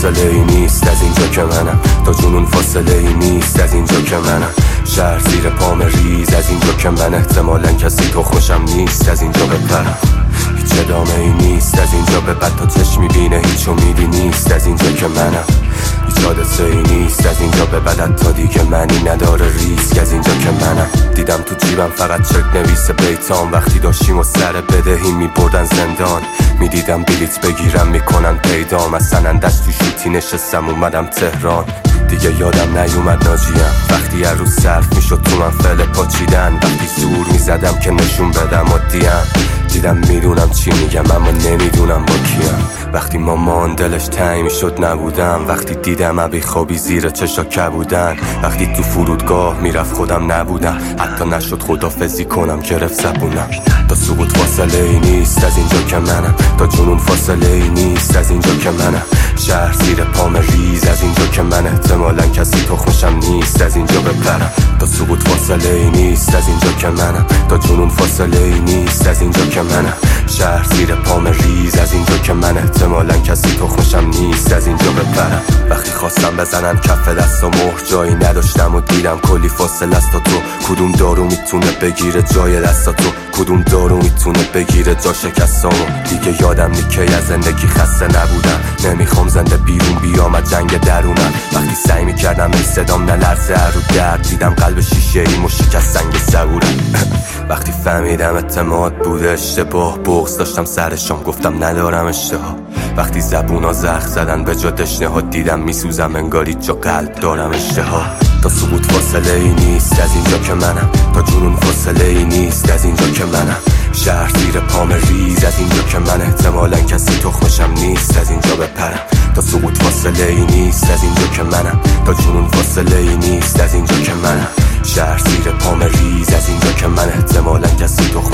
فاصله ای نیست از اینجا که منم، تا جنون فاصله ای نیست از اینجا که منم. شهر زیر پام ریز از اینجا که من احتمالاً کسی تخمشم نیست از اینجا بپرم. هیچ ادامه ای نیست از اینجا به بعد، تا چشم میبینه هیچ امیدی نیست از اینجا که منم. هیچ حادثه ای نیست از اینجا به بعد، تا دیگه معنی نداره ریسک از اینجا که منم. دیدم تو جیبم فقط چک نویس بیتام، وقتی داشتیم و سر بدهی میبردن زندان. میدیدم بلیت بگیرم میکنن پیدام، از سنندش تو شوتی نشستم اومدم تهران. دیگه یادم نیومد ناجیم وقتی هر روز صرف میشد تو من فعل پاچیدن، وقتی زور میزدم که نشون بدم عادیم. دیدم میدونم چی میگم اما نمیدونم با کیم. وقتی مامان دلش تنگ میشد نبودم، وقتی دیدم ابی خوابی زیر چشا کبودن، وقتی تو فرودگاه میرفت خودم نبودم، حتی نشد خدافظی کنم گرفت زبونم. تا سقوط فاصله ای نیست از اینجا که منم، تا جنون فاصله ای نیست از اینجا که منم. شهر زیر پام ریز از اینجا که من احتمالاً کسی تخمشم نیست از اینجا بپرم. تا سقوط فاصله ای نیست از اینجا که منم، تا جنون فاصله ای نیست از اینجا که منم. شهر زیر پام ریز از اینجا که من احتمالاً کسی تخمشم نیست از اینجا بپرم. وقتی خواستم بزنن کف دست و مهر جایی نداشتم و دیدم کلی فاصله است تا تو. کدوم دارو میتونه بگیره جای دستا تو، کدوم دارو میتونه بگیره جا شکستامو. دیگه یادم نی که از زندگی خسته نبودم، نمیخوام زنده بیرون بیام از جنگ درونم. وقتی سعی میکردم ای صدام نلرزه رو درد، دیدم قلب شیشه ایمو شکست سنگ صبورم. وقتی فهمیدم اعتماد بوده اشتباه، بغض داشتم سرشام گفتم ندارم اشتها. وقتی زبونا زخم زدن به جا دشنه ها، دیدم میسوزم انگاری جا قلب دارم اشتها. تا سقوط فاصله ای نیست از اینجا که منم، تا جنون فاصله ای نیست از اینجا که منم. شهر زیر پام ریز از اینجا که من احتمالاً کسی تخمشم نیست از اینجا بپرم. تا سقوط فاصله ای نیست از اینجا که منم، تا جنون فاصله ای نیست از اینجا که منم. شهر زیر پام ریز از اینجا که من احتمالاً کسی تخمشم